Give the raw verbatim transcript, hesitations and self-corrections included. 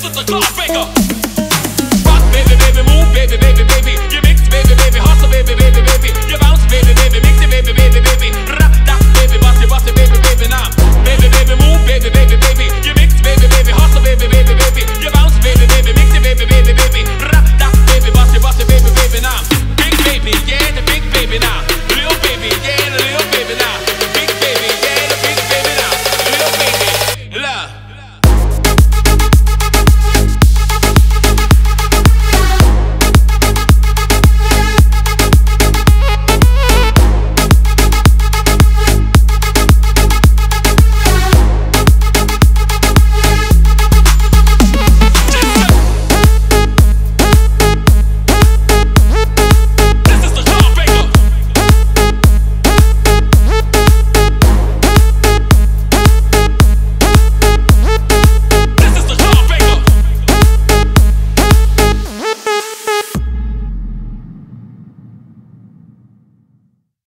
just a clock breaker. Rock, baby, baby, move, baby, baby, baby. You mix, baby, baby, hustle, baby, baby, baby. You bounce, baby, baby, mix it, baby, baby, baby. Rock, rock, baby, bust it, bust it, baby, baby, now. Baby, baby, move, baby, baby, baby. You mix, baby, baby, hustle, baby, baby, baby. You bounce, baby, baby, mix it, baby, baby, baby. Rock, rock, baby, bust it, bust it, baby, baby, now. Big baby, yeah, the big baby now. Little baby, yeah.